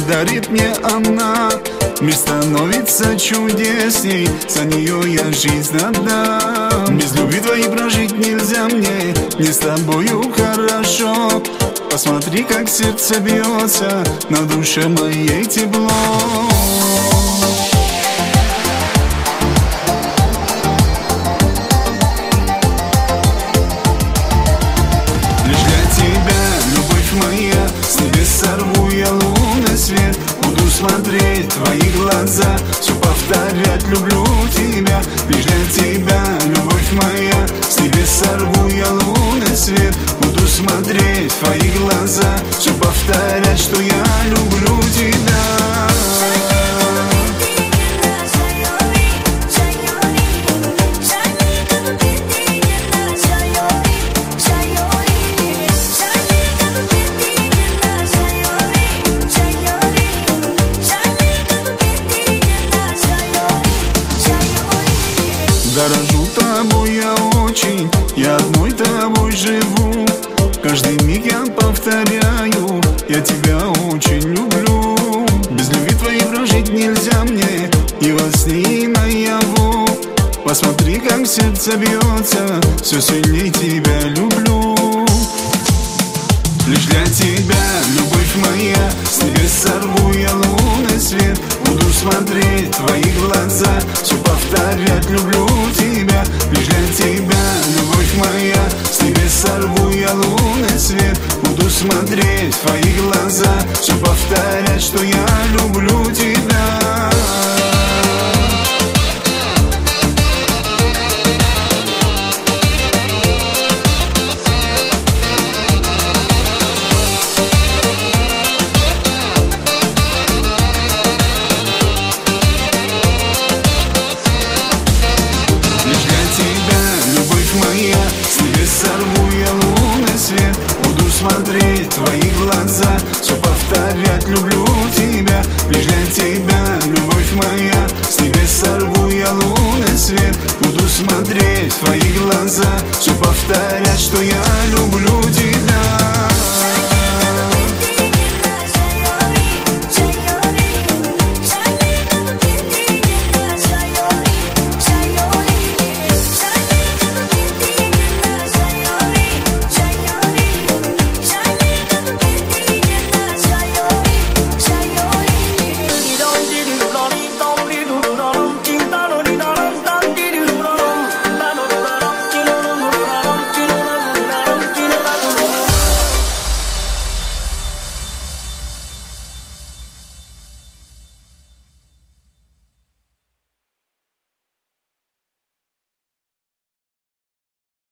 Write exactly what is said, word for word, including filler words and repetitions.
дарит мне она. Мир становится чудесней, за нее я жизнь отдам. Без любви твоей прожить нельзя мне, мне с тобою хорошо. Посмотри, как сердце бьется, на душе моей тепло. С небес сорву я лунный свет, буду смотреть в твои глаза, все повторять: люблю тебя, лишь для тебя, любовь моя. С небес сорву я лунный свет, буду смотреть в твои глаза, все повторять, что я люблю тебя. Дорожу тобой я очень, я одной тобой живу. Каждый миг я повторяю: я тебя очень люблю. Без любви твоей прожить нельзя мне, и во сне, и наяву. Посмотри, как сердце бьется, все сильнее тебя люблю. Лишь для тебя, любовь моя, с небес сорву я лунный свет, буду смотреть в твои глаза, все повторять: люблю тебя, лишь для тебя, любовь моя. С небес сорву я лунный свет, буду смотреть в твои глаза, все повторять, что я люблю тебя. С небес сорву я лунный свет, буду смотреть в твои глаза, все повторять: люблю тебя, лишь для тебя, любовь моя. С небес сорву я лунный свет, буду смотреть в твои глаза, все повторять, что я люблю тебя.